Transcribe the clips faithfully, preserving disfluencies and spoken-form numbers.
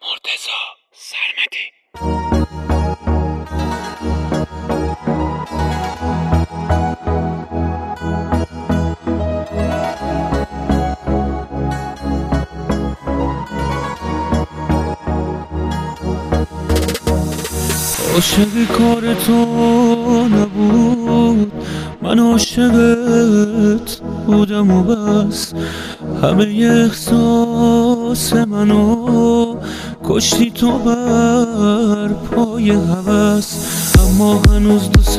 مرتضی سرمدی. عاشق کار تو نبود، من عاشقت بودم و بس. همه احساس منو کشتی تو بر پای هوس. اما هنوز دوست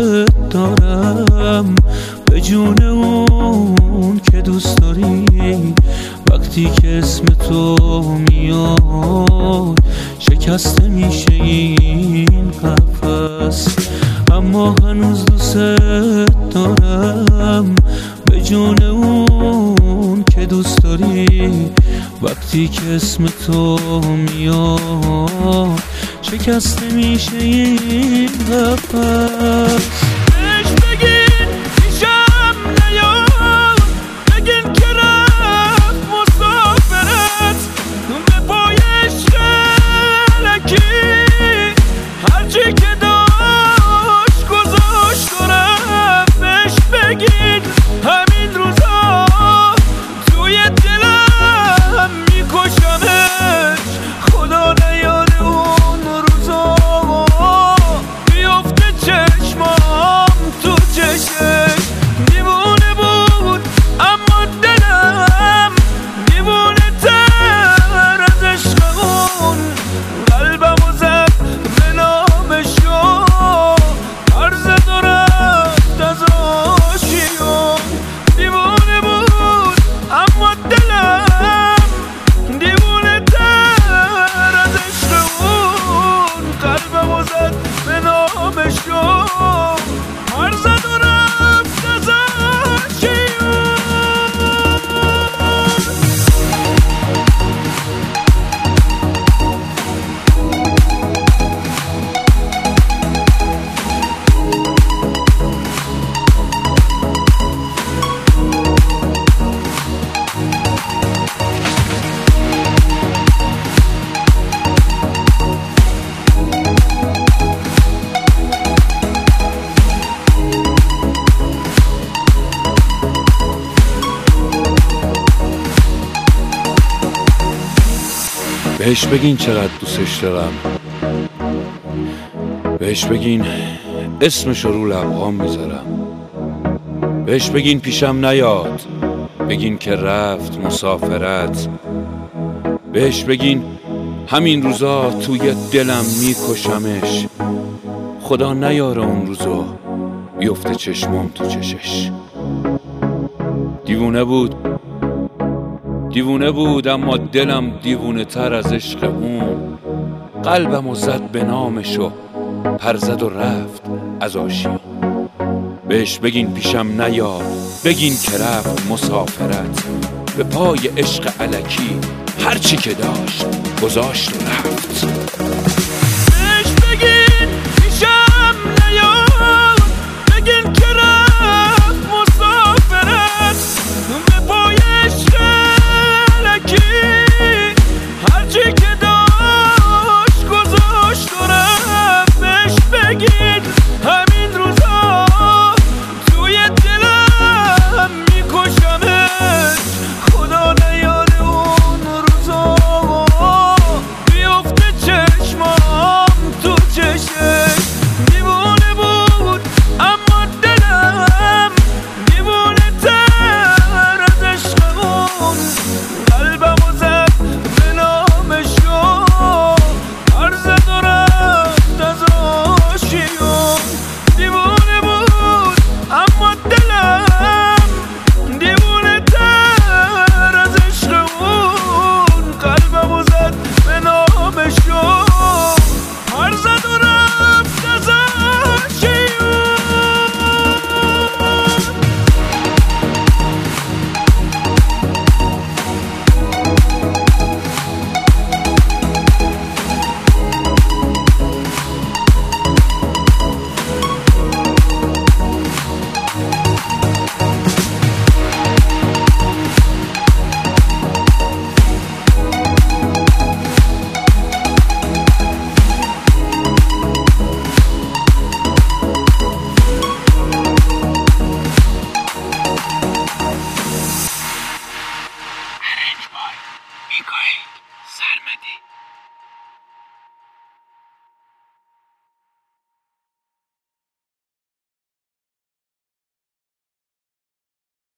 دارم به جون اون که دوست داری. وقتی که اسم تو میاد شکسته میشه این قفس. اما هنوز دوست دارم به جون اون که دوست داری. وقتی که اسم تو میاد شکسته میشه این قفس. بهش بگین پیشم نیاد، بگین که رفت مسافرت به پای عشق الکی. هرچی که داشت گذاشت و رفت. بهش بگین همین روزا توی دلم میکشمش. خدا نیاد اون روزا بیفته چشمام تو چشش. دیوونه بود اما دلم دیوونه تر از عشق اون. قلبمو زد به نامشو، عرض و رفت از آشیون. دیوونه بود اما دلم دیوونه تر از عشق اون. قلبمو زد به نامشو، عرض و رفت از آشیون. بهش بگین چقدر دوستش دارم. بهش بگین اسمشو رو لبهام میذارم. بهش بگین پیشم نیاد، بگین که رفت مسافرت. بهش بگین همین روزا توی دلم میکشمش. خدا نیاره اون روزو بیفته چشمام تو چشش. دیوونه بود دیوونه بود اما دلم دیوونه تر از عشق اون. قلبمو زد به نامشو، پر زد و رفت از آشیون. بهش بگین پیشم نیاد، بگین که رفت مسافرت به پای عشق الکی. هرچی که داشت گذاشت و رفت.